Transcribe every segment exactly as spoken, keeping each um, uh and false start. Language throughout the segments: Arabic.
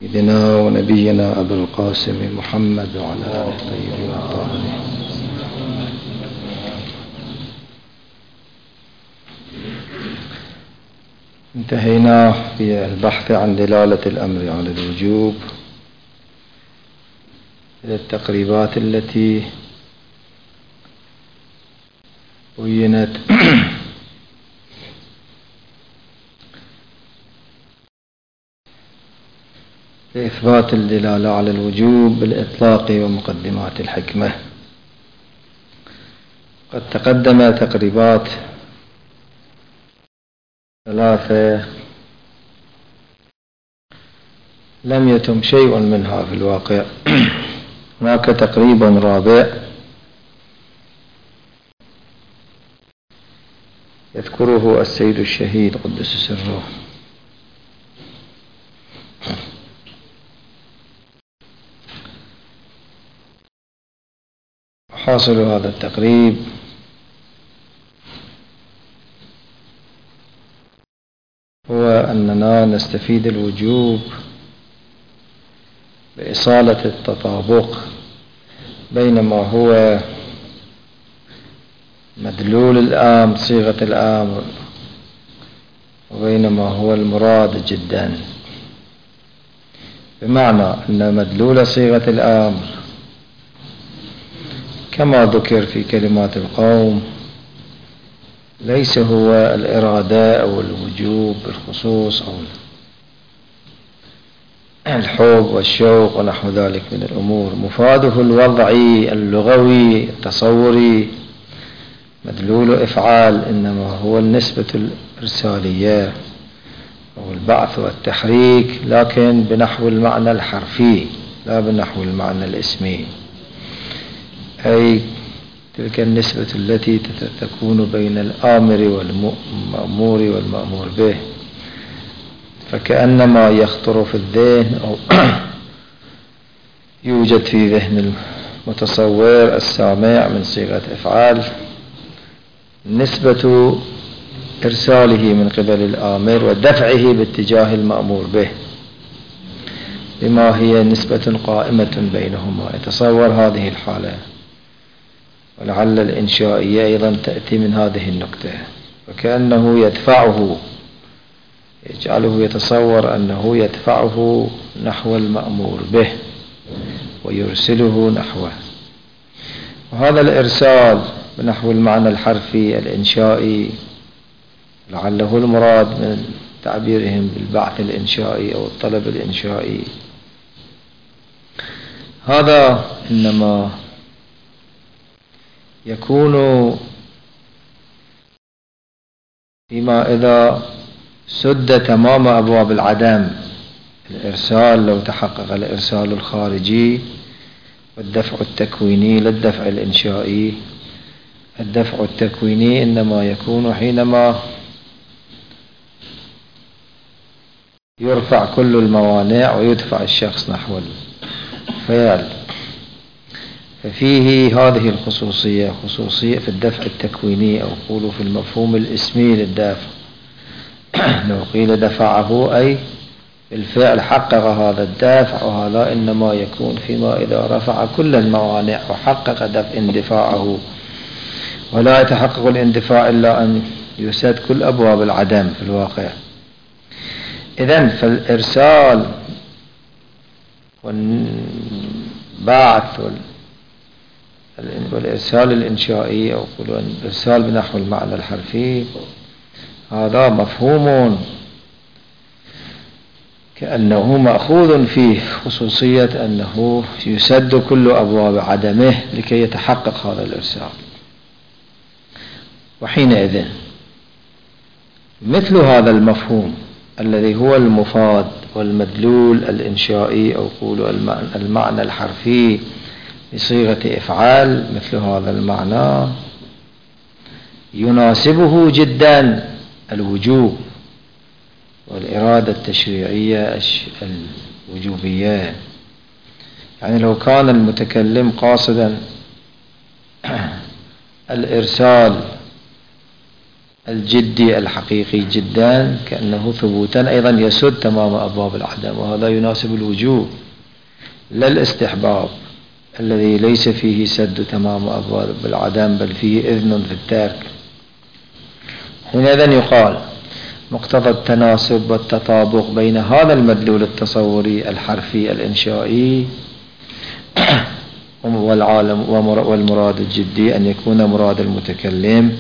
سيدنا ونبينا أبو القاسم محمد وعلى آله الطيبين الطاهرين. انتهينا في البحث عن دلالة الأمر على الوجوب إلى التقريبات التي بينت لإثبات الدلالة على الوجوب بالإطلاق ومقدمات الحكمة. قد تقدم تقريبات ثلاثة لم يتم شيء منها في الواقع. هناك تقريب رابع يذكره السيد الشهيد قدس سره. حاصل هذا التقريب هو أننا نستفيد الوجوب بإصالة التطابق بين ما هو مدلول الأمر صيغة الأمر وبين ما هو المراد جدا، بمعنى أن مدلول صيغة الأمر كما ذكر في كلمات القوم ليس هو الإرادة أو الوجوب بالخصوص أو الحب والشوق ونحو ذلك من الأمور. مفاده الوضعي اللغوي التصوري مدلول إفعال إنما هو النسبة الإرسالية أو البعث والتحريك، لكن بنحو المعنى الحرفي لا بنحو المعنى الاسمي، أي تلك النسبة التي تكون بين الآمر والمأمور والمأمور به. فكأنما يخطر في الذهن أو يوجد في ذهن المتصور السامع من صيغة إفعال نسبة إرساله من قبل الآمر ودفعه باتجاه المأمور به، بما هي نسبة قائمة بينهما. يتصور هذه الحالة، ولعل الإنشائية أيضا تأتي من هذه النقطة، وكأنه يدفعه يجعله يتصور أنه يدفعه نحو المأمور به ويرسله نحوه. وهذا الإرسال بنحو المعنى الحرفي الإنشائي لعله المراد من تعبيرهم بالبعث الإنشائي أو الطلب الإنشائي. هذا إنما يكون فيما إذا سد تمام أبواب العدم. الإرسال لو تحقق الإرسال الخارجي والدفع التكويني للدفع الإنشائي، الدفع التكويني إنما يكون حينما يرفع كل الموانع ويدفع الشخص نحو الفعل. ففيه هذه الخصوصية خصوصية في الدفع التكويني، أو قولوا في المفهوم الاسمي للدافع. لو قيل دفعه أي الفعل حقق هذا الدافع، وهذا إنما يكون فيما إذا رفع كل الموانع وحقق دفع اندفاعه، ولا يتحقق الاندفاع إلا أن يسد كل أبواب العدم في الواقع. إذن فالإرسال والبعث والإرسال الإنشائي أو الإرسال بنحو المعنى الحرفي هذا مفهوم كأنه مأخوذ فيه خصوصية أنه يسد كل أبواب عدمه لكي يتحقق هذا الإرسال. وحينئذ مثل هذا المفهوم الذي هو المفاد والمدلول الإنشائي أو قولوا المعنى الحرفي بصيغة إفعال، مثل هذا المعنى يناسبه جدا الوجوب والإرادة التشريعية الوجوبية. يعني لو كان المتكلم قاصدا الإرسال الجدي الحقيقي جدا كأنه ثبوتا أيضا يسد تمام أبواب العدم، وهذا يناسب الوجوب لا الاستحباب الذي ليس فيه سد تمام أبواب العدم بل فيه إذن في الترك. حينئذ يقال مقتضى التناسب والتطابق بين هذا المدلول التصوري الحرفي الإنشائي والعالم والمراد الجدي أن يكون مراد المتكلم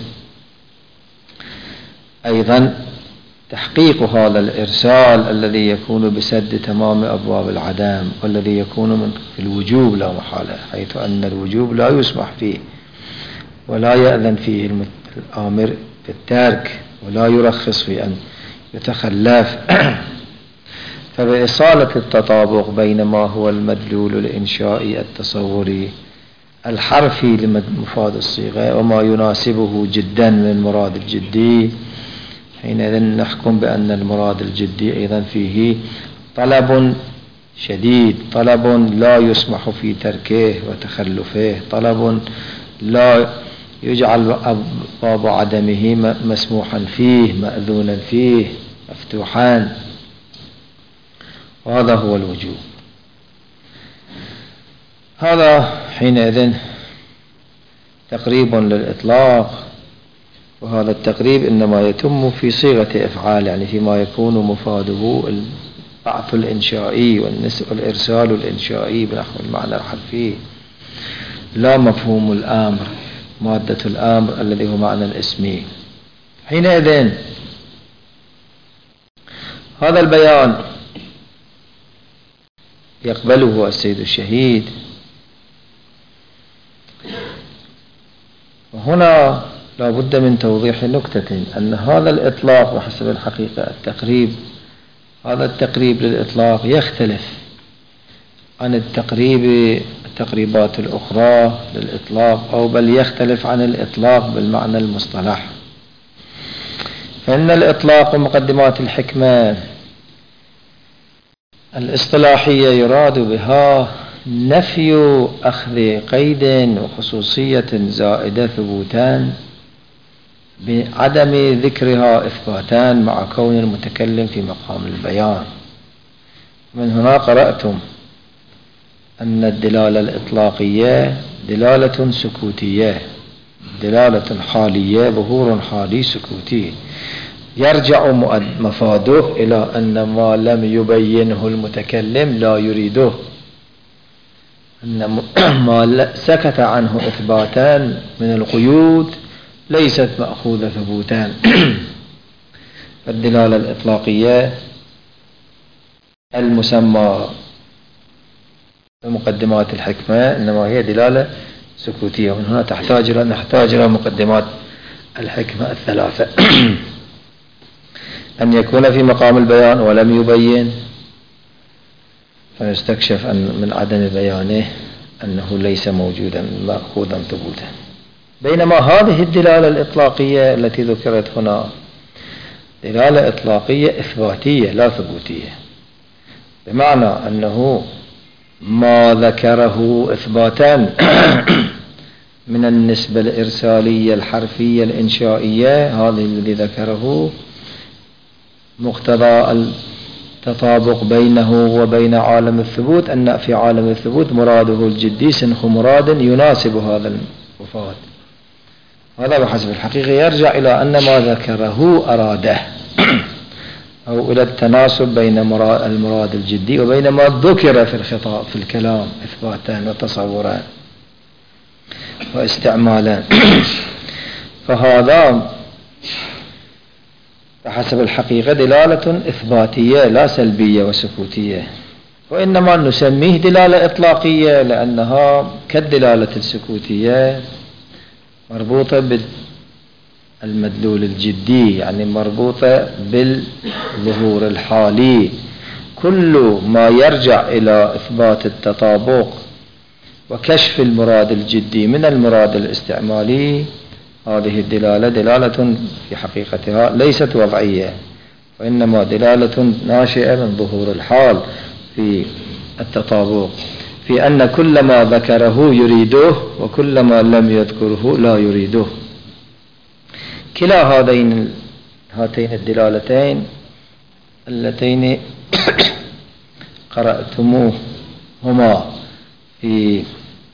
أيضا تحقيق هذا الإرسال الذي يكون بسد تمام أبواب العدم، والذي يكون من في الوجوب لا محالة، حيث أن الوجوب لا يسمح فيه ولا يأذن فيه الآمر بالترك ولا يرخص في أن يتخلف. فبإصالة التطابق بين ما هو المدلول الإنشائي التصوري الحرفي لمفاد الصيغة وما يناسبه جدا من المراد الجدي، حينئذ نحكم بأن المراد الجدي أيضا فيه طلب شديد، طلب لا يسمح في تركه وتخلفه، طلب لا يجعل باب عدمه مسموحا فيه مأذونا فيه مفتوحا، وهذا هو الوجوب. هذا حينئذ تقريب للإطلاق، وهذا التقريب إنما يتم في صيغة إفعال، يعني فيما يكون مفاده البعث الإنشائي والإرسال الإنشائي بنحو المعنى الحرفي، لا مفهوم الأمر مادة الأمر الذي هو معنى الاسمي. حينئذ هذا البيان يقبله السيد الشهيد. وهنا لا بد من توضيح نكتة، أن هذا الإطلاق بحسب الحقيقة التقريب، هذا التقريب للإطلاق يختلف عن التقريب التقريبات الأخرى للإطلاق، أو بل يختلف عن الإطلاق بالمعنى المصطلح. فإن الإطلاق ومقدمات الحكمة الاصطلاحية يراد بها نفي أخذ قيد وخصوصية زائدة ثبوتان بعدم ذكرها إثباتان مع كون المتكلم في مقام البيان. من هنا قرأتم أن الدلالة الإطلاقية دلالة سكوتية، دلالة حالية، ظهور حالي سكوتي، يرجع مفاده إلى أن ما لم يبينه المتكلم لا يريده، أن ما سكت عنه إثباتان من القيود ليست مأخوذة ثبوتان. الدلالة الإطلاقية المسمى بمقدمات الحكمة إنما هي دلالة سكوتية، ومن هنا تحتاج إلى نحتاج إلى مقدمات الحكمة الثلاثة. أن يكون في مقام البيان ولم يبين، فيستكشف أن من عدم بيانه أنه ليس موجودا مأخوذا ثبوتا. بينما هذه الدلالة الإطلاقية التي ذكرت هنا دلالة إطلاقية إثباتية لا ثبوتية، بمعنى أنه ما ذكره إثباتا من النسبة الإرسالية الحرفية الإنشائية، هذه الذي ذكره مقتضى التطابق بينه وبين عالم الثبوت، أن في عالم الثبوت مراده الجدي سنخ مراد يناسب هذا المفاد. هذا بحسب الحقيقة يرجع إلى أن ما ذكره أراده، أو إلى التناسب بين المراد الجدي وبين ما ذكر في الخطاب في الكلام إثباتا وتصورا واستعمالا. فهذا بحسب الحقيقة دلالة إثباتية لا سلبية وسكوتية، وإنما نسميه دلالة إطلاقية لأنها كالدلالة السكوتية مربوطة بالمدلول الجدي، يعني مربوطة بالظهور الحالي. كل ما يرجع إلى إثبات التطابق وكشف المراد الجدي من المراد الاستعمالي، هذه الدلالة دلالة في حقيقتها ليست وضعية، وإنما دلالة ناشئة من ظهور الحال في التطابق، في أن كل ما ذكره يريده وكل ما لم يذكره لا يريده. كلا هذين هاتين الدلالتين اللتين قرأتموهما في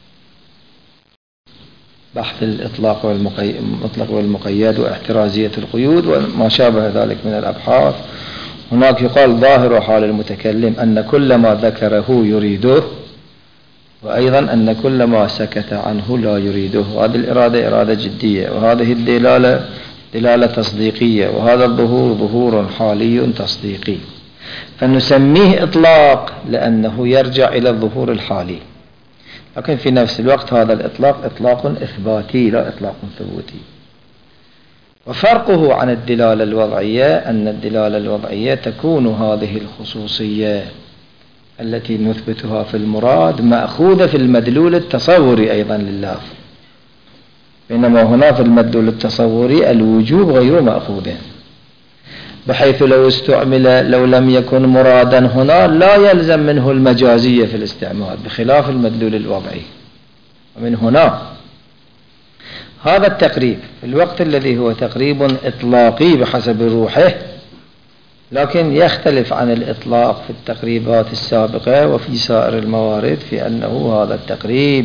بحث الإطلاق والمطلق والمقيد واحترازية القيود وما شابه ذلك من الأبحاث، هناك يقال ظاهر حال المتكلم أن كل ما ذكره يريده، وأيضا أن كل ما سكت عنه لا يريده. هذه الإرادة إرادة جدية، وهذه الدلالة دلالة تصديقية، وهذا الظهور ظهور حالي تصديقي، فنسميه إطلاق لأنه يرجع إلى الظهور الحالي، لكن في نفس الوقت هذا الإطلاق إطلاق إثباتي لا إطلاق ثبوتي. وفرقه عن الدلالة الوضعية أن الدلالة الوضعية تكون هذه الخصوصية التي نثبتها في المراد مأخوذة في المدلول التصوري أيضا لللفظ، بينما هنا في المدلول التصوري الوجوب غير مأخوذ، بحيث لو استعمل لو لم يكن مرادا هنا لا يلزم منه المجازية في الاستعمال، بخلاف المدلول الوضعي. ومن هنا هذا التقريب في الوقت الذي هو تقريب إطلاقي بحسب روحه، لكن يختلف عن الإطلاق في التقريبات السابقة وفي سائر الموارد في أنه هذا التقريب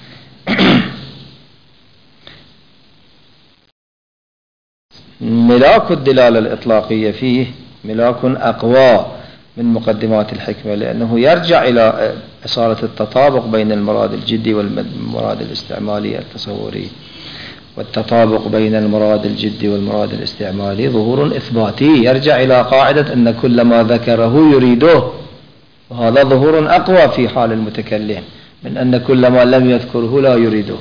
ملاك الدلالة الإطلاقية فيه ملاك أقوى من مقدمات الحكمة، لأنه يرجع إلى إصالة التطابق بين المراد الجدي والمراد الاستعمالي التصوري، والتطابق بين المراد الجدي والمراد الاستعمالي ظهور إثباتي يرجع إلى قاعدة أن كل ما ذكره يريده، وهذا ظهور أقوى في حال المتكلم من أن كل ما لم يذكره لا يريده.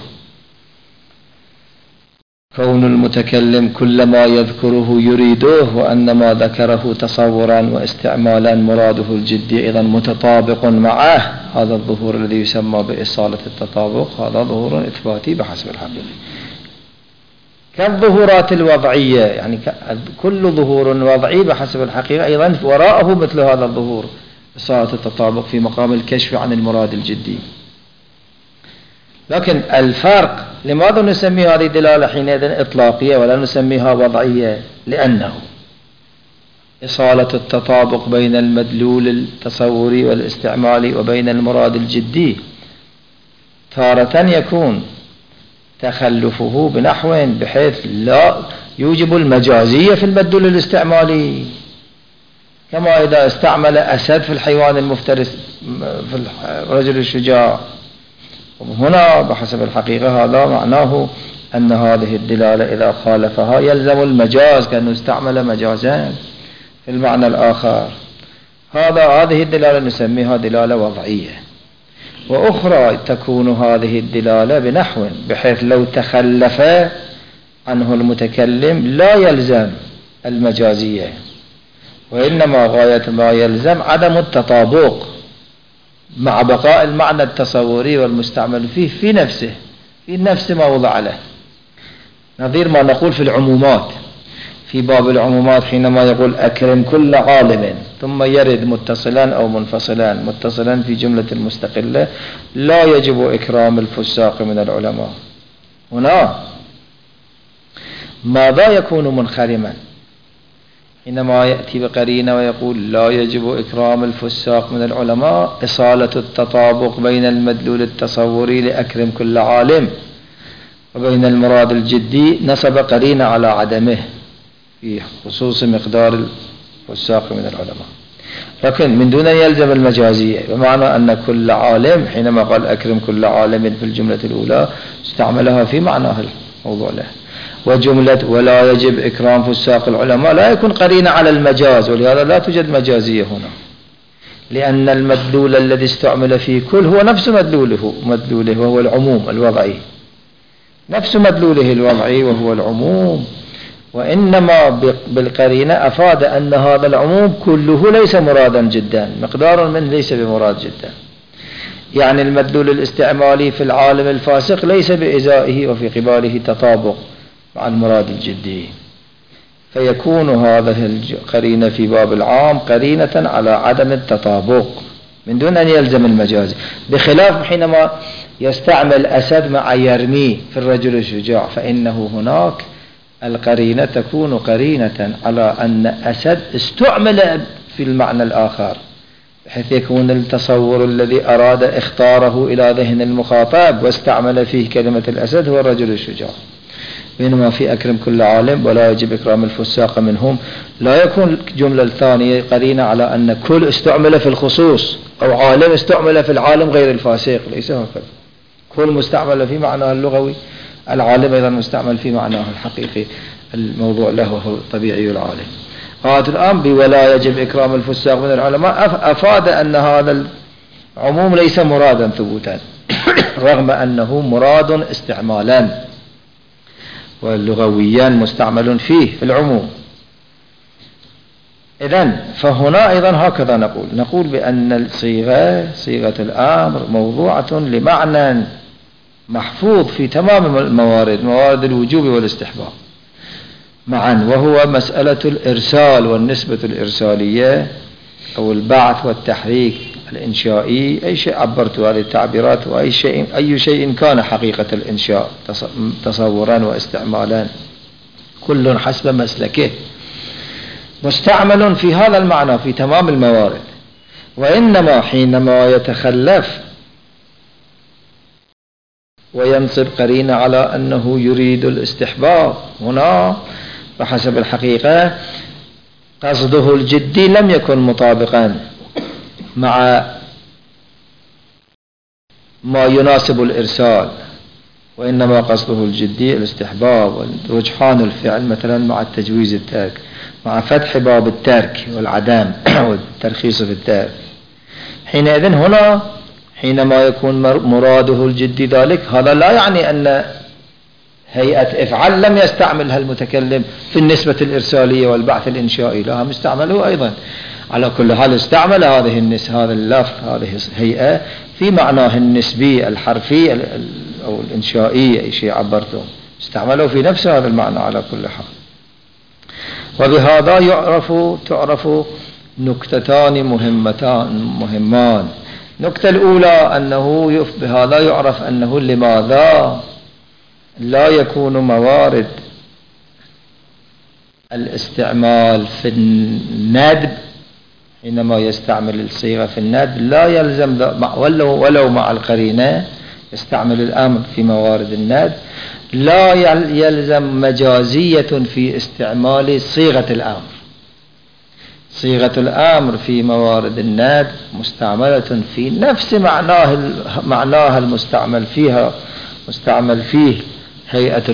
كون المتكلم كل ما يذكره يريده، وأن ما ذكره تصورا واستعمالا مراده الجدي أيضا متطابق معه، هذا الظهور الذي يسمى بإصالة التطابق هذا ظهور إثباتي بحسب الحقيقة. كالظهورات الوضعية، يعني كل ظهور وضعي بحسب الحقيقة أيضا وراءه مثل هذا الظهور إصالة التطابق في مقام الكشف عن المراد الجدي. لكن الفرق لماذا نسمي هذه الدلالة حينئذ إطلاقية ولا نسميها وضعية؟ لأنه إصالة التطابق بين المدلول التصوري والاستعمالي وبين المراد الجدي تارة يكون تخلفه بنحو بحيث لا يوجب المجازية في المدلول الاستعمالي، كما إذا استعمل أسد في الحيوان المفترس في الرجل الشجاع. هنا بحسب الحقيقة هذا معناه أن هذه الدلالة إذا خالفها يلزم المجاز، كأنه استعمل مجازا في المعنى الآخر. هذا هذه الدلالة نسميها دلالة وضعية. وأخرى تكون هذه الدلالة بنحو بحيث لو تخلف عنه المتكلم لا يلزم المجازية، وإنما غاية ما يلزم عدم التطابق مع بقاء المعنى التصوري والمستعمل فيه في نفسه في نفس ما وضع له، نظير ما نقول في العمومات في باب العمومات حينما يقول أكرم كل عالم ثم يرد متصلا أو منفصلا. متصلا في جملة المستقلة لا يجب إكرام الفساق من العلماء، هنا ماذا يكون منخرما حينما يأتي بقرينة ويقول لا يجب إكرام الفساق من العلماء؟ إصالة التطابق بين المدلول التصوري لأكرم كل عالم وبين المراد الجدي نصب قرينة على عدمه في خصوص مقدار الفساق من العلماء، لكن من دون أن يلزم المجازية، بمعنى أن كل عالم حينما قال أكرم كل عالم في الجملة الأولى استعملها في معناه الموضوع له. وجملة ولا يجب إكرام فساق العلماء لا يكون قرينة على المجاز، ولهذا لا توجد مجازية هنا، لأن المدلول الذي استعمل فيه كل هو نفس مدلوله مدلوله وهو العموم الوضعي، نفس مدلوله الوضعي وهو العموم، وإنما بالقرينة أفاد أن هذا العموم كله ليس مرادا جدا، مقدار منه ليس بمراد جدا. يعني المدلول الاستعمالي في العالم الفاسق ليس بإزائه وفي قباله تطابق مع المراد الجدي، فيكون هذه القرينة في باب العام قرينة على عدم التطابق من دون أن يلزم المجاز، بخلاف حينما يستعمل أسد مع يرمي في الرجل الشجاع، فإنه هناك القرينة تكون قرينة على أن أسد استعمل في المعنى الآخر، بحيث يكون التصور الذي أراد اختاره إلى ذهن المخاطب واستعمل فيه كلمة الأسد هو الرجل الشجاع. بينما في أكرم كل عالم ولا يجب إكرام الفساق منهم لا يكون جملة الثانية قرينة على أن كل استعمل في الخصوص أو عالم استعمل في العالم غير الفاسق، ليس هكذا. كل مستعمل في معناه اللغوي، العالم أيضا مستعمل في معناه الحقيقي الموضوع له هو طبيعي العالم. قالت الآن ولا يجب إكرام الفساق من العلماء أفاد أن هذا العموم ليس مرادا ثبوتا رغم أنه مراد استعمالا واللغويا مستعمل فيه في العموم. إذن فهنا أيضا هكذا نقول نقول بأن الصيغة صيغة الأمر موضوعة لمعنى محفوظ في تمام الموارد، موارد الوجوب والاستحباب معا، وهو مسألة الإرسال والنسبة الإرسالية أو البعث والتحريك الإنشائي، أي شيء عبرت هذه التعبيرات، وأي شيء أي شيء كان حقيقة الإنشاء تصورا واستعمالا كل حسب مسلكه مستعمل في هذا المعنى في تمام الموارد. وإنما حينما يتخلف وينصب قرينة على أنه يريد الاستحباب هنا بحسب الحقيقة قصده الجدي لم يكن مطابقا مع ما يناسب الإرسال، وإنما قصده الجدي الاستحباب ورجحان الفعل مثلا مع التجويز الترك، مع فتح باب الترك والعدم والترخيص في الترك. حينئذ هنا حينما يكون مراده الجدي ذلك، هذا لا يعني أن هيئة افعل لم يستعملها المتكلم في النسبة الإرسالية والبعث الإنشائي، لها مستعمله أيضا. على كل حال استعمل هذه النس هذا اللفظ هذه الهيئة في معناه النسبي الحرفي أو الإنشائي، أي شيء عبرته استعمله في نفس هذا المعنى على كل حال. وبهذا يعرف تعرف نكتتان مهمتان مهمان. النكتة الأولى أنه بهذا يعرف أنه لماذا لا يكون موارد الاستعمال في الندب حينما يستعمل الصيغة في الندب لا يلزم ولو, ولو مع القرينة يستعمل الأمر في موارد الندب لا يلزم مجازية في استعمال صيغة الأمر. صيغة الأمر في موارد الندب مستعملة في نفس معناه معناها المستعمل فيها مستعمل فيه هيئة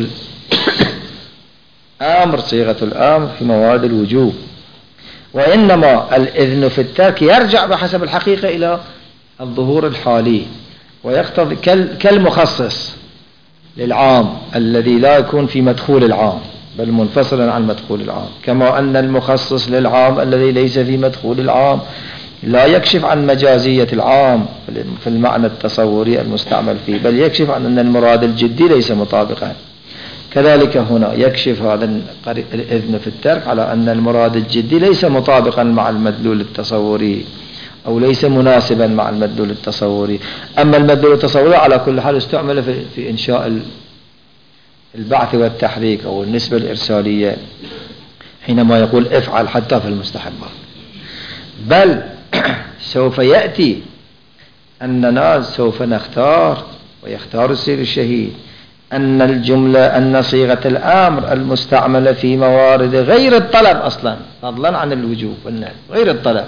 الأمر صيغة الأمر في موارد الوجوب. وإنما الإذن في الترك يرجع بحسب الحقيقة إلى الظهور الحالي ويقتضي كالمخصص للعام الذي لا يكون في مدخول العام بل منفصلا عن مدخول العام، كما أن المخصص للعام الذي ليس في مدخول العام لا يكشف عن مجازية العام في المعنى التصوري المستعمل فيه، بل يكشف عن أن المراد الجدي ليس مطابقا. كذلك هنا يكشف هذا الإذن في الترك على أن المراد الجدي ليس مطابقا مع المدلول التصوري أو ليس مناسبا مع المدلول التصوري. أما المدلول التصوري على كل حال استعمل في, في إنشاء البعث والتحريك أو النسبة الإرسالية حينما يقول افعل حتى في المستحبات. بل سوف يأتي أننا سوف نختار ويختار السيد الشهيد أن الجملة أن صيغة الأمر المستعملة في موارد غير الطلب أصلا فضلا عن الوجوب والنهي غير الطلب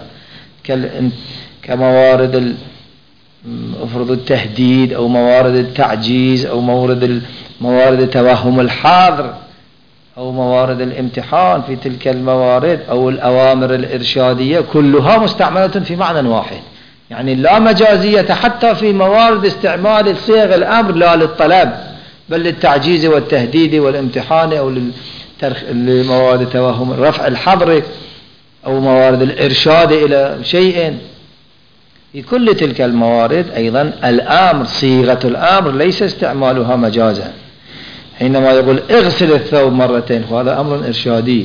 كموارد افرض التهديد أو موارد التعجيز أو موارد موارد توهم الحاضر أو موارد الامتحان، في تلك الموارد أو الأوامر الإرشادية كلها مستعملة في معنى واحد، يعني لا مجازية حتى في موارد استعمال صيغ الأمر لا للطلب بل للتعجيز والتهديد والامتحان أو لموارد توهم رفع الحظر أو موارد الإرشاد إلى شيء. في كل تلك الموارد أيضا الأمر صيغة الأمر ليس استعمالها مجازا. حينما يقول اغسل الثوب مرتين وهذا أمر إرشادي،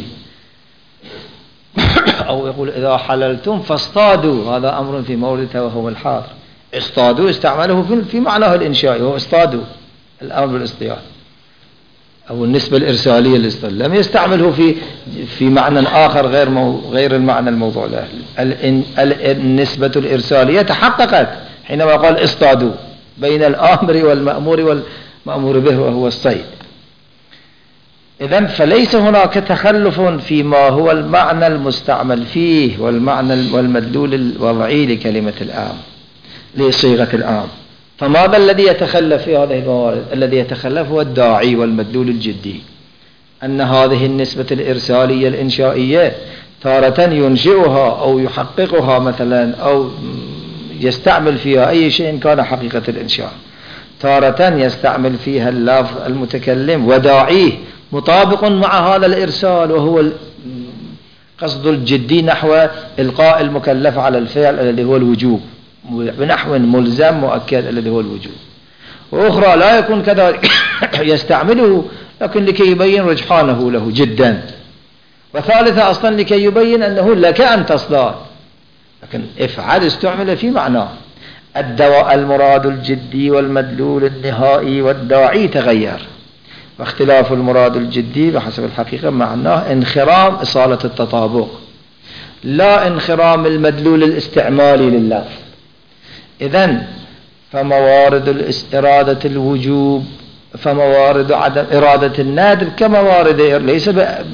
أو يقول إذا حللتم فاصطادوا هذا أمر في مورد توهم الحاضر. اصطادوا استعمله في معناه الإنشائي، هو اصطادوا الأمر بالاصطياد. أو النسبة الإرسالية للاصطلاح لم يستعمله في في معنى آخر غير مو غير المعنى الموضوع له. النسبة الإرسالية تحققت حينما قال اصطادوا بين الآمر والمأمور والمأمور به وهو الصيد. إذن فليس هناك تخلف فيما هو المعنى المستعمل فيه والمعنى والمدلول الوضعي لكلمة الآمر لصيغة الآمر. فماذا الذي يتخلف في هذه الموارد؟ الذي يتخلف هو الداعي والمدلول الجدي، أن هذه النسبة الإرسالية الإنشائية تارة ينشئها أو يحققها مثلا أو يستعمل فيها أي شيء كان حقيقة الإنشاء، تارة يستعمل فيها اللفظ المتكلم وداعيه مطابق مع هذا الإرسال، وهو قصد الجدي نحو إلقاء المكلف على الفعل الذي هو الوجوب بنحو ملزم مؤكد الذي هو الوجوب. وأخرى لا يكون كذلك يستعمله لكن لكي يبين رجحانه له جدا. وثالثة أصلا لكي يبين أنه لك أن تصدر، لكن افعل استعمل في معناه. الدواء المراد الجدي والمدلول النهائي والداعي تغير، واختلاف المراد الجدي بحسب الحقيقة معناه انخرام إصالة التطابق لا انخرام المدلول الاستعمالي لللفظ. إذن فموارد إرادة الوجوب فموارد عدم إرادة النادب كموارد ليس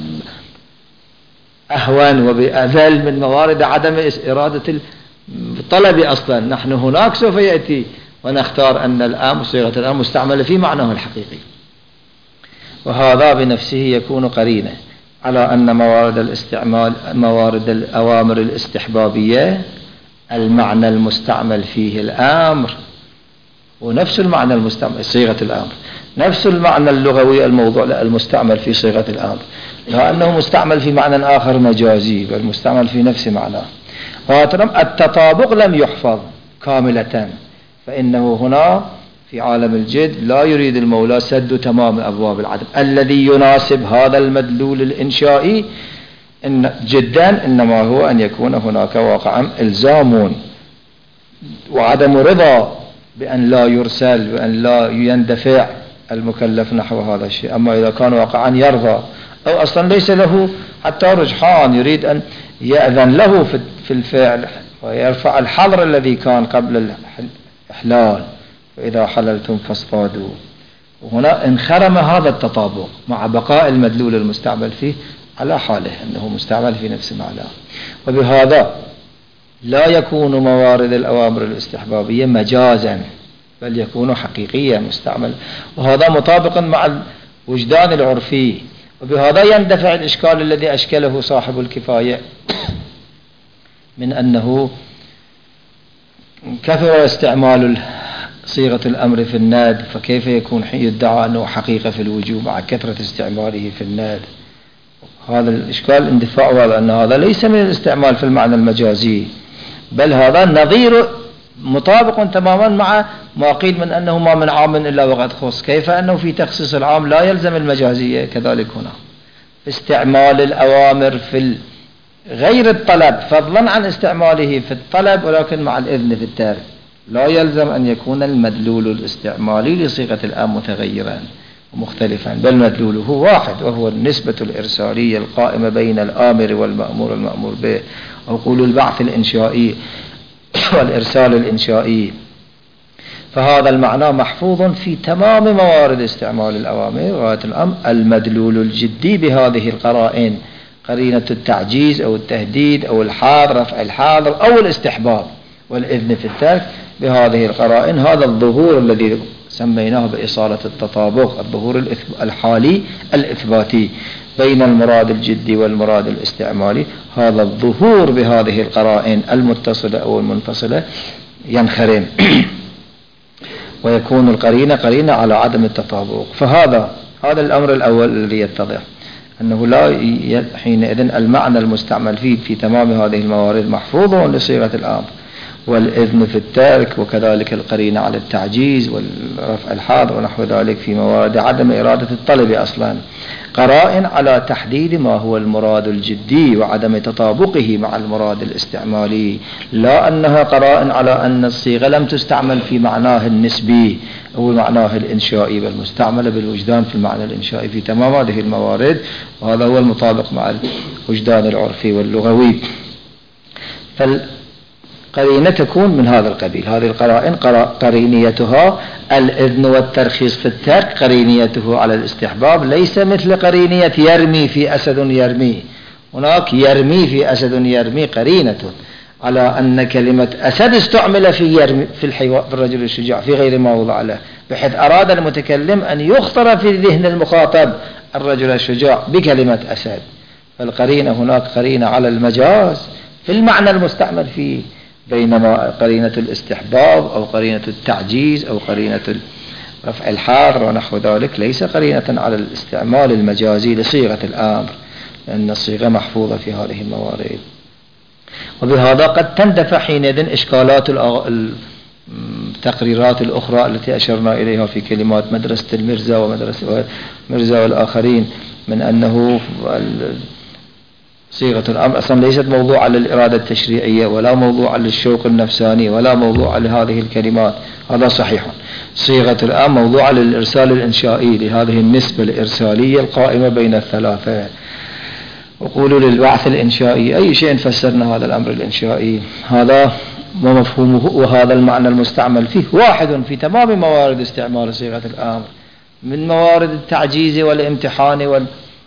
أهون وبأذل من موارد عدم إرادة الطلب. أصلا نحن هناك سوف يأتي ونختار أن الآن صيغة الآن مستعملة في معناه الحقيقي، وهذا بنفسه يكون قرينة على أن موارد الاستعمال موارد الأوامر الاستحبابية المعنى المستعمل فيه الأمر ونفس المعنى المستعمل صيغة الأمر نفس المعنى اللغوي الموضوع المستعمل في صيغة الأمر، لأنه مستعمل في معنى آخر مجازي بل مستعمل في نفس معناه. التطابق لم يحفظ كاملة، فإنه هنا في عالم الجد لا يريد المولى سد تمام أبواب العدم الذي يناسب هذا المدلول الإنشائي إن جدا، إنما هو أن يكون هناك واقعا إلزام وعدم رضا بأن لا يرسل بأن لا يندفع المكلف نحو هذا الشيء. أما إذا كان واقعا يرضى أو أصلا ليس له حتى رجحان يريد أن يأذن له في الفعل ويرفع الحظر الذي كان قبل الإحلال، فإذا حللتم فاصطادوا. وهنا انخرم هذا التطابق مع بقاء المدلول المستعمل فيه على حاله أنه مستعمل في نفس معناه. وبهذا لا يكون موارد الأوامر الاستحبابية مجازا بل يكون حقيقيا مستعمل، وهذا مطابق مع الوجدان العرفي. وبهذا يندفع الإشكال الذي أشكله صاحب الكفاية من أنه كثر استعمال صيغة الأمر في الناد، فكيف يكون حين يدعى أنه حقيقة في الوجوب مع كثرة استعماله في الناد. هذا الإشكال اندفاع هذا أن هذا ليس من الاستعمال في المعنى المجازي، بل هذا نظير مطابق تماما مع ما قيل من أنه ما من عام إلا وقد خص. كيف أنه في تخصيص العام لا يلزم المجازية، كذلك هنا في استعمال الأوامر في غير الطلب فضلا عن استعماله في الطلب ولكن مع الإذن في التارك لا يلزم أن يكون المدلول الاستعمالي لصيغة الآن متغيرا ومختلفا، بل مدلوله واحد وهو النسبة الإرسالية القائمة بين الآمر والمأمور والمأمور به، أو قولوا البعث الإنشائي والإرسال الإنشائي. فهذا المعنى محفوظ في تمام موارد استعمال الأوامر غاية الأمر. المدلول الجدي بهذه القرائن قرينة التعجيز أو التهديد أو الحاضر رفع الحاضر أو الاستحباب والإذن في الترك بهذه القرائن، هذا الظهور الذي سميناه بإصالة التطابق، الظهور الحالي الإثباتي بين المراد الجدي والمراد الاستعمالي، هذا الظهور بهذه القرائن المتصلة أو المنفصلة ينخرم ويكون القرينة قرينة على عدم التطابق. فهذا هذا الأمر الأول الذي يتضح أنه لا حينئذ المعنى المستعمل فيه في تمام هذه الموارد محفوظ لصيغة الأمر والإذن في الترك، وكذلك القرينة على التعجيز والرفع الحاضر ونحو ذلك في موارد عدم إرادة الطلب أصلا قرائن على تحديد ما هو المراد الجدي وعدم تطابقه مع المراد الاستعمالي، لا أنها قرائن على أن الصيغة لم تستعمل في معناه النسبي أو معناه الإنشائي، بل مستعملة بالوجدان في المعنى الإنشائي في تمام هذه الموارد، وهذا هو المطابق مع الوجدان العرفي واللغوي. فالقرينة تكون من هذا القبيل. هذه القرائن قرينيتها الإذن والترخيص في الترك، قرينيته على الاستحباب، ليس مثل قرينية يرمي في أسد يرمي. هناك يرمي في أسد يرمي قرينة على أن كلمة أسد استعمل في يرمي في الحيوان في الرجل الشجاع في غير ما وضع له، بحيث أراد المتكلم أن يخطر في ذهن المخاطب الرجل الشجاع بكلمة أسد. فالقرينة هناك قرينة على المجاز في المعنى المستعمل فيه، بينما قرينة الاستحباب أو قرينة التعجيز أو قرينة رفع الحاضر ونحو ذلك ليس قرينة على الاستعمال المجازي لصيغة الأمر، لأن الصيغة محفوظة في هذه الموارد. وبهذا قد تندفع حينئذ إشكالات التقريرات الأخرى التي أشرنا إليها في كلمات مدرسة المرزا ومدرسة المرزا والآخرين، من أنه صيغة الأمر أصلا ليست موضوعا للإرادة التشريعية ولا موضوعا للشوق النفساني ولا موضوعا لهذه الكلمات. هذا صحيح. صيغة الأمر موضوعا للإرسال الإنشائي، لهذه النسبة الإرسالية القائمة بين الثلاثة. وقولوا للبعث الإنشائي أي شيء فسرنا هذا الأمر الإنشائي، هذا ومفهومه وهذا المعنى المستعمل فيه واحد في تمام موارد استعمال صيغة الأمر، من موارد التعجيز والامتحان وال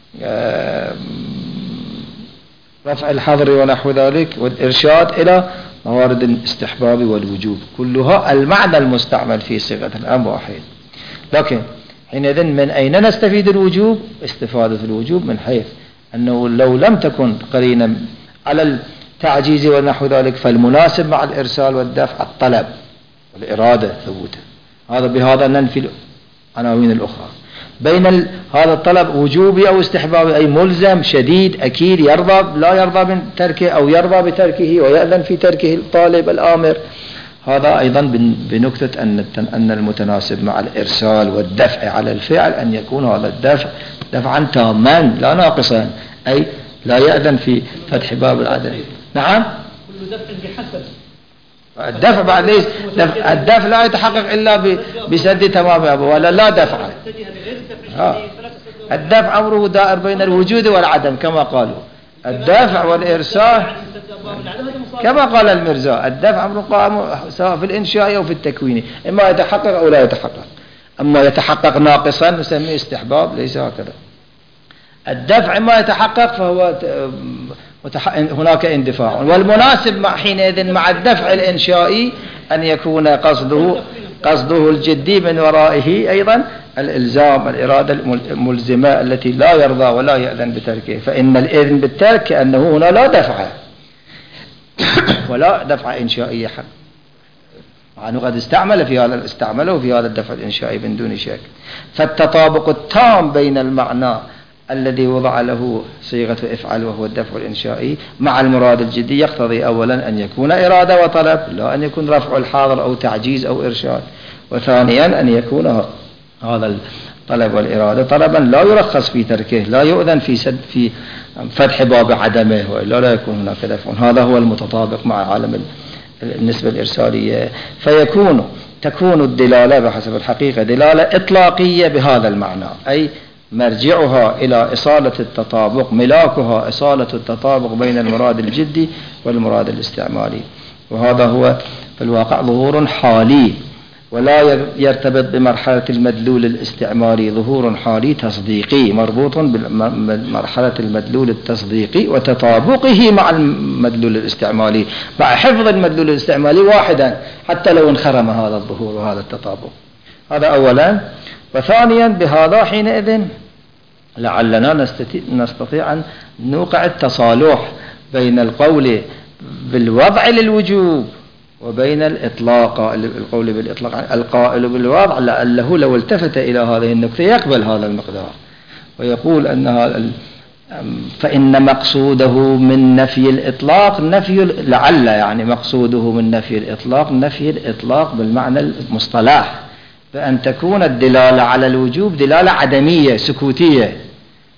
رفع الحظر ونحو ذلك والإرشاد إلى موارد الاستحباب والوجوب، كلها المعنى المستعمل في صيغة الأمر واحد. لكن حينئذ من أين نستفيد الوجوب؟ استفادة الوجوب من حيث أنه لو لم تكن قرينة على التعجيز ونحو ذلك فالمناسب مع الإرسال والدفع الطلب والإرادة ثبوته. هذا بهذا ننفي العناوين الأخرى. بين ال... هذا الطلب وجوبي أو استحبابي، أي ملزم شديد أكيد يرضى لا يرضى من تركه أو يرضى بتركه ويأذن في تركه الطالب الآمر. هذا أيضا بنكتة أن أن المتناسب مع الإرسال والدفع على الفعل أن يكون هذا الدفع دفعا تاما لا ناقصا، أي لا يأذن في فتح باب العدل. نعم، كل دفع بحسب الدفع بعد ليس دفع الدفع لا يتحقق إلا بسد تمام ولا لا دفع. الدفع أمره دائر بين الوجود والعدم كما قالوا. الدفع والإرسال كما قال المرزا، الدفع أمره قائم سواء في الإنشاء أو في التكوين، إما يتحقق أو لا يتحقق. أما يتحقق ناقصا نسميه استحباب، ليس هكذا. الدفع ما يتحقق فهو هناك اندفاع، والمناسب مع حينئذ مع الدفع الإنشائي أن يكون قصده قصده الجدي من ورائه أيضا الإلزام، الإرادة الملزمة التي لا يرضى ولا يأذن بتركه. فإن الإذن بالترك كأنه هنا لا دفع ولا دفع إنشائي حق، مع أنه قد استعمل في هذا استعمله في هذا الدفع الإنشائي من دون شك. فالتطابق التام بين المعنى الذي وضع له صيغة افعل وهو الدفع الإنشائي مع المراد الجدي يقتضي أولا أن يكون إرادة وطلب، لا أن يكون رفع الحاضر أو تعجيز أو إرشاد. وثانيا أن يكون هذا الطلب والإرادة طلبا لا يرخص في تركه، لا يؤذن في سد في فتح باب عدمه، وإلا لا يكون هناك دفع. هذا هو المتطابق مع عالم النسبة الإرسالية. فيكون تكون الدلالة بحسب الحقيقة دلالة إطلاقية بهذا المعنى، أي مرجعها إلى إصالة التطابق، ملاكها إصالة التطابق بين المراد الجدي والمراد الاستعمالي. وهذا هو في الواقع ظهور حالي ولا يرتبط بمرحلة المدلول الاستعمالي، ظهور حالي تصديقي مربوط بمرحلة المدلول التصديقي وتطابقه مع المدلول الاستعمالي، مع حفظ المدلول الاستعمالي واحدا حتى لو انخرم هذا الظهور وهذا التطابق. هذا أولا. وثانيا بهذا حينئذ لعلنا نستطيع أن نوقع التصالح بين القول بالوضع للوجوب وبين الإطلاق، القول بالإطلاق القائل بالوضع، لعله لو التفت إلى هذه النقطة يقبل هذا المقدار ويقول أن هذا فإن مقصوده من نفي الإطلاق نفي، لعل يعني مقصوده من نفي الإطلاق نفي الإطلاق بالمعنى المصطلح، بأن تكون الدلالة على الوجوب دلالة عدمية سكوتية،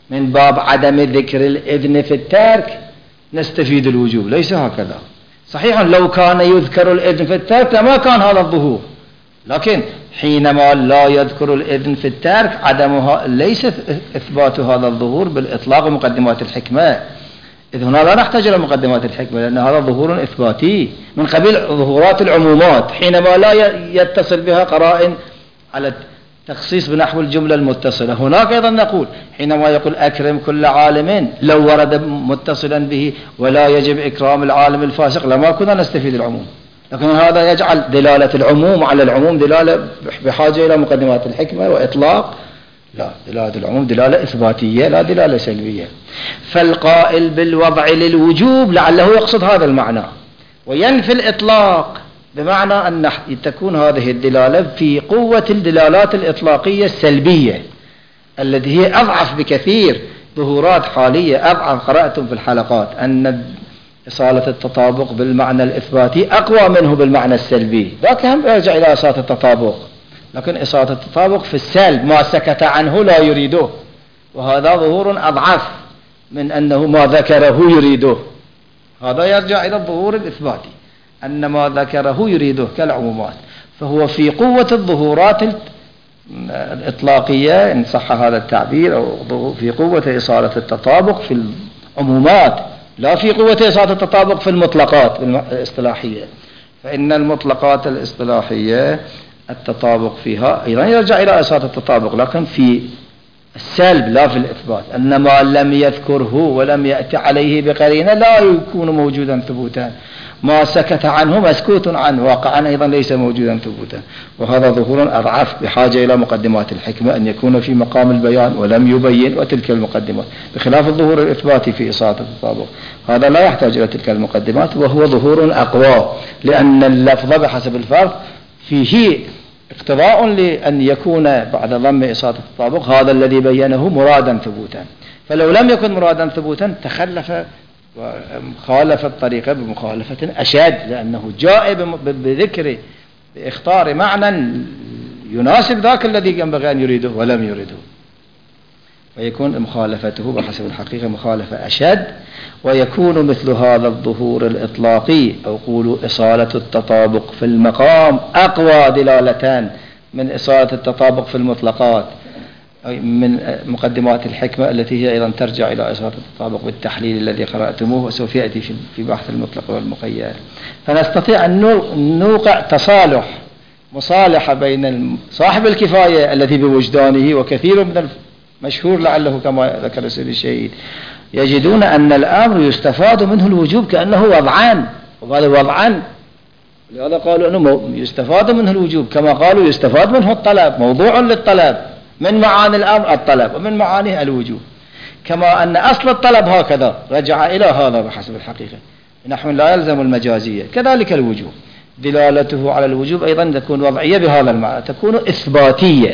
من باب عدم ذكر الإذن في الترك نستفيد الوجوب، ليس هكذا. صحيح لو كان يذكر الإذن في الترك لما كان هذا الظهور، لكن حينما لا يذكر الإذن في الترك عدمها ليس إثبات هذا الظهور بالإطلاق مقدمات الحكمة، إذ هنا لا نحتاج إلى مقدمات الحكمة لأن هذا ظهور إثباتي من قبيل ظهورات العمومات حينما لا يتصل بها قرائن على تخصيص بنحو الجملة المتصلة. هناك أيضا نقول حينما يقول أكرم كل عالم لو ورد متصلا به ولا يجب إكرام العالم الفاسق لما كنا نستفيد العموم، لكن هذا يجعل دلالة العموم على العموم دلالة بحاجة إلى مقدمات الحكمة وإطلاق، لا، دلالة العموم دلالة إثباتية لا دلالة سلبية. فالقائل بالوضع للوجوب لعله يقصد هذا المعنى وينفي الإطلاق، بمعنى أن تكون هذه الدلالة في قوة الدلالات الإطلاقية السلبية التي هي أضعف بكثير، ظهورات حالية أضعف. قرأتم في الحلقات أن إصالة التطابق بالمعنى الإثباتي أقوى منه بالمعنى السلبي، ذاك هم يرجع إلى إصالة التطابق، لكن إصالة التطابق في السلب ما سكت عنه لا يريده، وهذا ظهور أضعف من أنه ما ذكره يريده. هذا يرجع إلى الظهور الإثباتي أن ما ذكره يريده كالعمومات، فهو في قوة الظهورات الإطلاقية إن صح هذا التعبير، أو في قوة إصالة التطابق في العمومات لا في قوة إصالة التطابق في المطلقات الاصطلاحية، فإن المطلقات الاصطلاحية التطابق فيها أيضا يرجع إلى إصالة التطابق لكن في السلب لا في الإثبات، أن ما لم يذكره ولم يأتي عليه بقرينة لا يكون موجودا ثبوتا، ما سكت عنه مسكوت عنه واقعا أيضا ليس موجودا ثبوتا، وهذا ظهور أضعف بحاجة إلى مقدمات الحكمة أن يكون في مقام البيان ولم يبين وتلك المقدمات، بخلاف الظهور الإثباتي في إصالة التطابق هذا لا يحتاج إلى تلك المقدمات وهو ظهور أقوى، لأن اللفظ بحسب الفرق فيه اقتضاء لأن يكون بعد ضم إصالة التطابق هذا الذي بينه مرادا ثبوتا، فلو لم يكن مرادا ثبوتا تخلف وخالف الطريقة بمخالفة أشد، لأنه جاء بذكر باختار معنى يناسب ذاك الذي ينبغي أن يريده ولم يريده، ويكون مخالفته بحسب الحقيقة مخالفة أشد، ويكون مثل هذا الظهور الإطلاقي أو قولوا إصالة التطابق في المقام أقوى دلالتان من إصالة التطابق في المطلقات من مقدمات الحكمة التي هي أيضا ترجع إلى إصالة التطابق بالتحليل الذي قرأتموه وسوف يأتي في بحث المطلق والمقيد. فنستطيع أن نوقع تصالح مصالحة بين صاحب الكفاية الذي بوجدانه وكثير من المشهور لعله كما ذكر سيد الشهيد يجدون أن الأمر يستفاد منه الوجوب كأنه وضعان، وقال وضعان لهذا قالوا أنه يستفاد منه الوجوب، كما قالوا يستفاد منه الطلب، موضوع للطلب، من معاني الأمر الطلب ومن معانيه الوجوب، كما أن أصل الطلب هكذا رجع إلى هذا بحسب الحقيقة نحن لا يلزم المجازية، كذلك الوجوب دلالته على الوجوب أيضا تكون وضعية بهذا المعنى، تكون إثباتية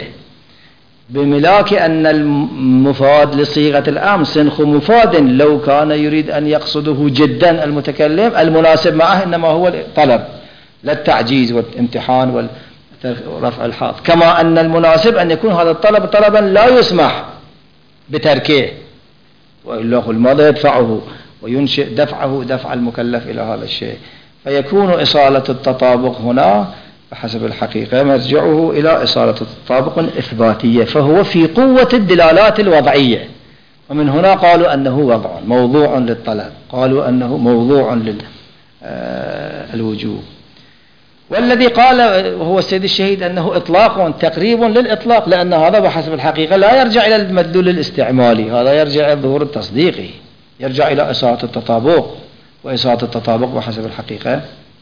بملاك أن المفاد لصيغة الأمر سنخ مفاد لو كان يريد أن يقصده جدا المتكلم المناسب معه إنما هو الطلب لا التعجيز والامتحان ورفع الحاض، كما أن المناسب أن يكون هذا الطلب طلبا لا يسمح بتركه وإلا الماضي يدفعه وينشئ دفعه دفع المكلف إلى هذا الشيء، فيكون إصالة التطابق هنا بحسب الحقيقة مرجعه إلى إصالة التطابق إثباتية، فهو في قوة الدلالات الوضعية، ومن هنا قالوا أنه وضع موضوع للطلب، قالوا أنه موضوع للوجوب. والذي قال وهو السيد الشهيد أنه إطلاق تقريب للإطلاق، لأن هذا بحسب الحقيقة لا يرجع إلى المدلول الاستعمالي، هذا يرجع إلى الظهور التصديقي، يرجع إلى إصالة التطابق، وإصالة التطابق بحسب الحقيقة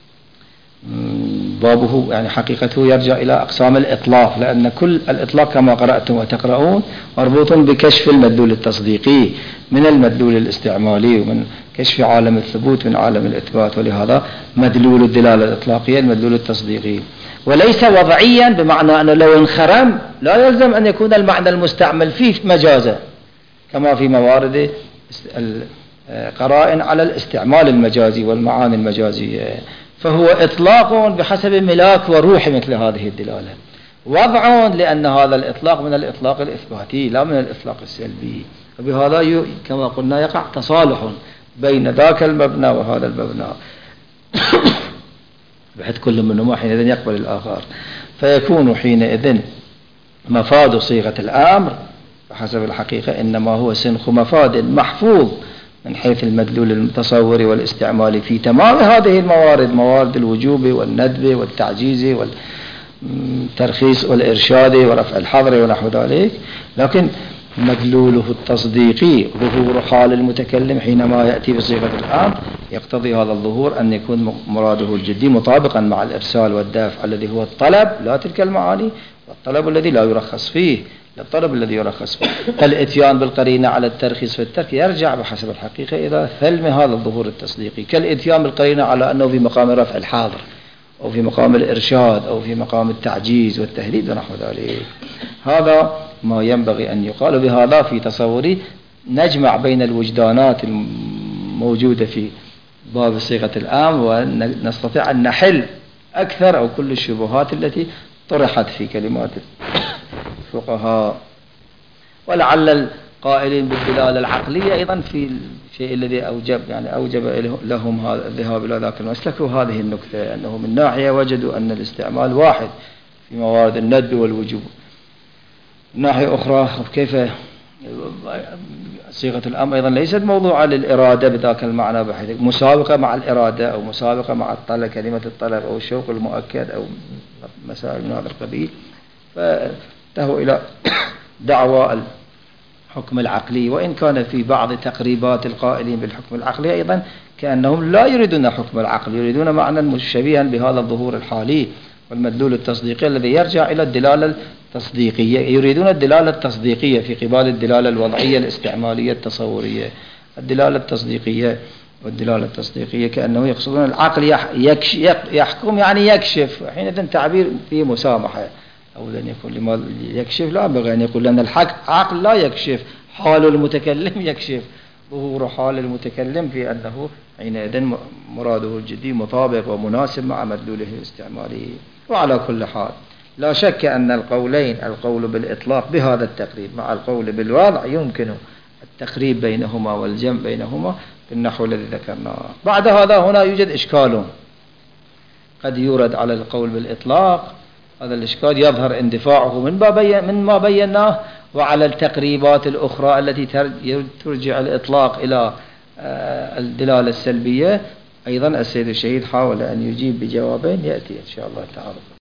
بابه يعني حقيقته يرجع إلى أقسام الإطلاق، لأن كل الإطلاق كما قرأتم وتقرؤون مربوط بكشف المدلول التصديقي من المدلول الاستعمالي ومن كشف عالم الثبوت من عالم الإثبات، ولهذا مدلول الدلالة الإطلاقية المدلول التصديقي، وليس وضعيا بمعنى أنه لو انخرم لا يلزم أن يكون المعنى المستعمل فيه مجازا كما في موارد قرائن على الاستعمال المجازي والمعاني المجازية، فهو إطلاق بحسب ملاك وروح مثل هذه الدلالة، وضع لأن هذا الإطلاق من الإطلاق الإثباتي لا من الإطلاق السلبي وبهذا كما قلنا يقع تصالح بين ذاك المبنى وهذا المبنى بحيث كل منهما حينئذ يقبل الآخر، فيكون حينئذ مفاد صيغة الأمر بحسب الحقيقة إنما هو سنخ مفاد محفوظ من حيث المدلول التصوري والاستعمالي في تمام هذه الموارد، موارد الوجوب والندب والتعجيز والترخيص والإرشاد ورفع الحظر ونحو ذلك، لكن مدلوله التصديقي ظهور حال المتكلم حينما يأتي بصيغة الأمر يقتضي هذا الظهور أن يكون مراده الجدي مطابقا مع الإرسال والدافع الذي هو الطلب لا تلك المعاني، والطلب الذي لا يرخص فيه للطلب الذي يرخص فيه. الاتيان بالقرينة على الترخيص في الترك يرجع بحسب الحقيقة إلى ثلم هذا الظهور التصديقي، كالاتيان بالقرينة على أنه في مقام رفع الحاضر أو في مقام الإرشاد أو في مقام التعجيز والتهديد ونحو ذلك. هذا ما ينبغي أن يقال، بهذا في تصوري نجمع بين الوجدانات الموجودة في باب صيغة الأمر ونستطيع أن نحل أكثر أو كل الشبهات التي طرحت في كلمات الفقهاء. ولعل القائلين بالدلالة العقلية أيضا في الشيء الذي أوجب يعني أوجب لهم هذا الذهاب إلى ذاك المسلك هذه النكتة، أنه من ناحية وجدوا أن الاستعمال واحد في موارد الندب والوجوب، من ناحية أخرى كيف صيغة الأمر أيضا ليست موضوعة للإرادة بذاك المعنى، بحيث مسابقة مع الإرادة أو مسابقة مع الطلب كلمة الطلب أو الشوق المؤكد أو مسائل من هذا القبيل، فانتهوا إلى دعوى الحكم العقلي، وإن كان في بعض تقريبات القائلين بالحكم العقلي أيضا كأنهم لا يريدون حكم العقل، يريدون معنى مشابها بهذا الظهور الحالي والمدلول التصديقي الذي يرجع إلى الدلالة التصديقية، يريدون الدلالة التصديقية في قبال الدلالة الوضعية الاستعمالية التصورية. الدلالة التصديقية والدلالة التصديقية كأنه يقصدون العقل يحكم يعني يكشف، حينئذ تعبير فيه مسامحة، أو لن يكون لما يكشف لا ينبغي أن يقول لأن العقل لا يكشف، حال المتكلم يكشف، ظهور حال المتكلم في أنه حينئذ مراده الجدي مطابق ومناسب مع مدلوله الاستعمالي. وعلى كل حال لا شك أن القولين القول بالإطلاق بهذا التقريب مع القول بالوضع يمكن التقريب بينهما والجمع بينهما بالنحو الذي ذكرناه. بعد هذا هنا يوجد إشكال قد يورد على القول بالإطلاق، هذا الإشكال يظهر اندفاعه من من ما بيناه، وعلى التقريبات الأخرى التي ترجع الإطلاق إلى الدلالة السلبية أيضا السيد الشهيد حاول أن يجيب بجوابين يأتي إن شاء الله تعالى.